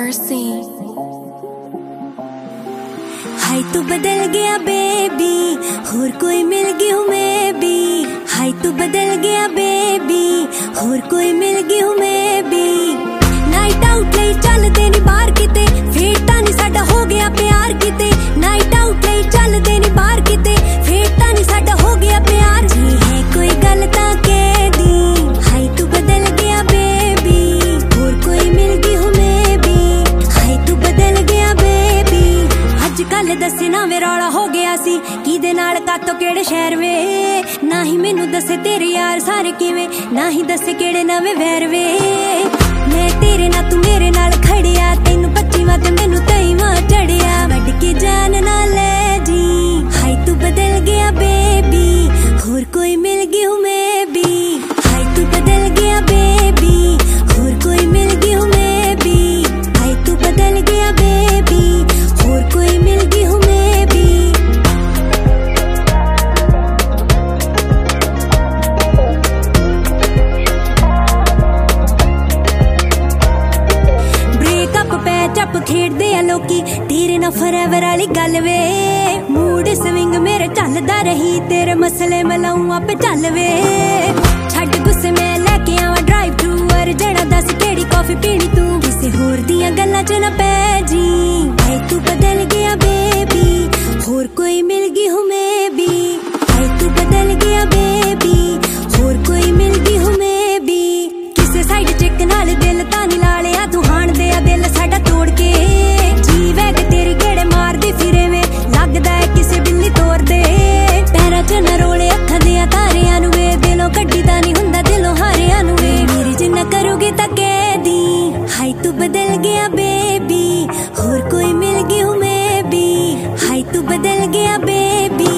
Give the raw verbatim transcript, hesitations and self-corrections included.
mercy. हाय तू बदल गया बेबी, और कोई मिल गई हूँ मैं भी। हाय तू बदल गया बेबी, और कोई मिल गई हूँ मैं भी। नाइट आउट ले चलदे नी बाहर किते, फेटा नी साडा हो गया प्यार किते। नाइट आउट ले चलदे नी बाहर किते, फेटा नी साडा हो गया प्यार। जी है कोई गल तां कह दी, हाय तू बदल गया बेबी, और कोई मिल गई हूँ मैं भी। हाय तू बदल गया बेबी। अज कल दसना वे रौला हो गया सी, किदे नाल कातों केड़े शहर वे। ना ही मैनू दसे तेरे यार सारे किवें, ना ही दसे केड़े नवे वैर वे। मैं तेरे ना तू मेरे नाल खड़िया, तेनू पच्चीवां ते मैनू तेईवां चढ़िया। वड के जान ना ले जी, हाय तू बदल गया बेबी, और कोई मिल गई हूँ मैं भी। हाय तू बदल गया बेबी, और कोई मिल गई हूँ मैं भी। हाय तू बदल गया बेबी, और कोई मिल गई हूँ मैं भी। ब्रेकअप पैचअप खेडदे आ लोकी, तेरे ना फॉरएवर वाली गल वे। मूड स्विंग मेरे चलदा रही, तेरे मसले मलाऊं आपे चल वे। छड्ड गुस्से मैं लेके आवां ड्राइव थ्रू, और जड़ा दस केड़ी कॉफी पीनी तू, किसे होर दियां गल्लां च ना पै जी। हाय तू बदल गया बेबी, और कोई मिल गई हूँ मैं भी। हाय तू बदल गया बेबी, और कोई मिल गई हूँ मैं भी। किसे साइड चेक नाल दिल तां नी ला लिया तू, हाण दे आ दिल साडा तोड़ के। जी वैग तेरी गेड़े मारदी फिरे वे, लगदा है किसे बिल्ली तोड़ दे। पैरां च ना रोले अखां दियां तारियां नू वे, दिलों कड्डी तां नी हुंदा दिलों हारियां नू वे। मेरी जिन्ना करोगे तां कह दी, हाय तू बदल गया बेबी, और कोई मिल गई हूँ मैं भी। हाय तू बदल गया बेबी,